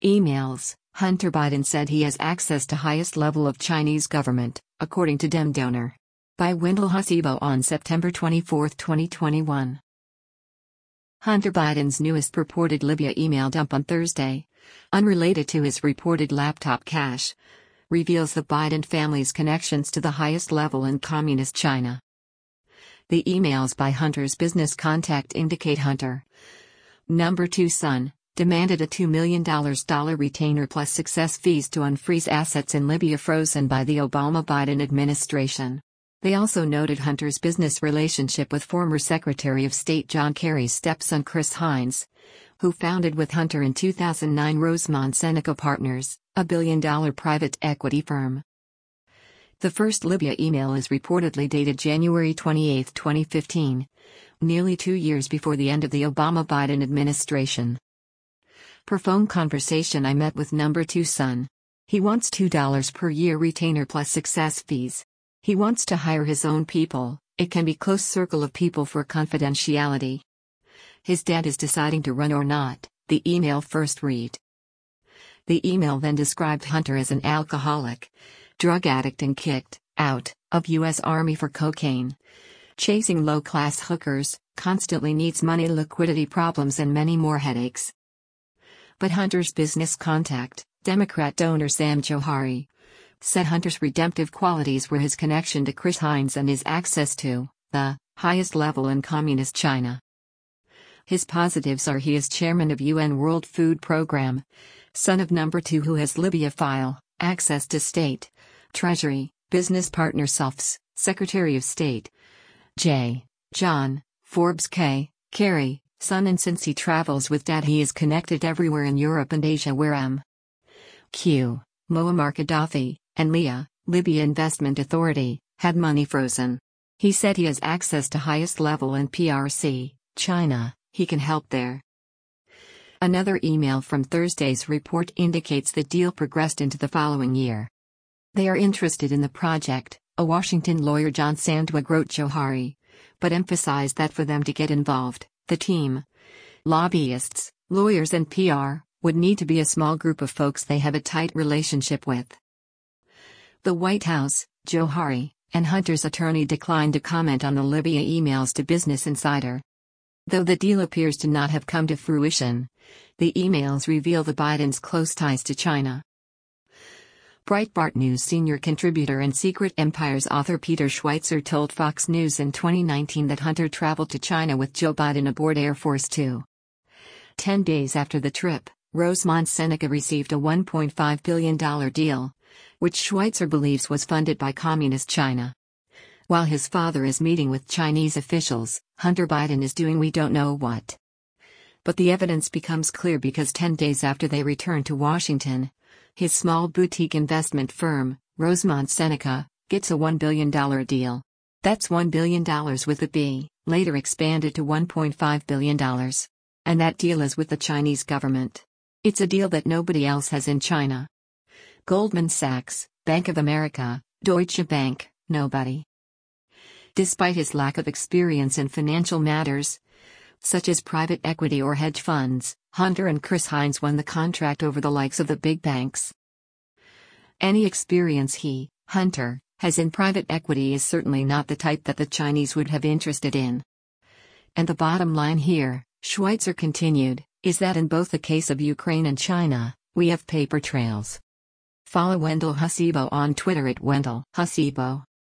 Emails. Hunter Biden said he has access to highest level of Chinese government, according to Demdonor. By Wendell Hasibo on September 24, 2021. Hunter Biden's newest purported Libya email dump on Thursday, unrelated to his reported laptop cache, reveals the Biden family's connections to the highest level in communist China. The emails by Hunter's business contact indicate Hunter, number 2 son, demanded a $2 million retainer plus success fees to unfreeze assets in Libya frozen by the Obama-Biden administration. They also noted Hunter's business relationship with former Secretary of State John Kerry's stepson Chris Hines, who founded with Hunter in 2009 Rosemont Seneca Partners, a billion-dollar private equity firm. The first Libya email is reportedly dated January 28, 2015, nearly 2 years before the end of the Obama-Biden administration. Per phone conversation I met with number 2 son. He wants $2 per year retainer plus success fees. He wants to hire his own people, it can be close circle of people for confidentiality. His dad is deciding to run or not, the email first read. The email then described Hunter as an alcoholic, drug addict and kicked out of U.S. Army for cocaine. Chasing low-class hookers, constantly needs money, liquidity problems and many more headaches. But Hunter's business contact, Democrat donor Sam Johari, said Hunter's redemptive qualities were his connection to Chris Hines and his access to the highest level in communist China. His positives are he is chairman of UN World Food Program, son of number 2 who has Libya file, access to state, treasury, business partner Softs, Secretary of State, J. John, Forbes K. Kerry, son, and since he travels with dad he is connected everywhere in Europe and Asia where M. Q. Muammar Gaddafi, and Leah, Libya Investment Authority, had money frozen. He said he has access to highest level in PRC, China, he can help there. Another email from Thursday's report indicates the deal progressed into the following year. They are interested in the project, a Washington lawyer John Sandwig wrote Johari, but emphasized that for them to get involved, the team, lobbyists, lawyers and PR, would need to be a small group of folks they have a tight relationship with. The White House, Johari, and Hunter's attorney declined to comment on the Libya emails to Business Insider. Though the deal appears to not have come to fruition, the emails reveal the Bidens' close ties to China. Breitbart News senior contributor and Secret Empires author Peter Schweitzer told Fox News in 2019 that Hunter traveled to China with Joe Biden aboard Air Force Two. 10 days after the trip, Rosemont Seneca received a $1.5 billion deal, which Schweitzer believes was funded by Communist China. While his father is meeting with Chinese officials, Hunter Biden is doing we don't know what. But the evidence becomes clear because 10 days after they return to Washington, his small boutique investment firm, Rosemont Seneca, gets a $1 billion deal. That's $1 billion with a B, later expanded to $1.5 billion. And that deal is with the Chinese government. It's a deal that nobody else has in China. Goldman Sachs, Bank of America, Deutsche Bank, nobody. Despite his lack of experience in financial matters, such as private equity or hedge funds, Hunter and Chris Hines won the contract over the likes of the big banks. Any experience he, Hunter, has in private equity is certainly not the type that the Chinese would have interested in. And the bottom line here, Schweitzer continued, is that in both the case of Ukraine and China, we have paper trails. Follow Wendell Hasibo on Twitter at Wendell Hasibo.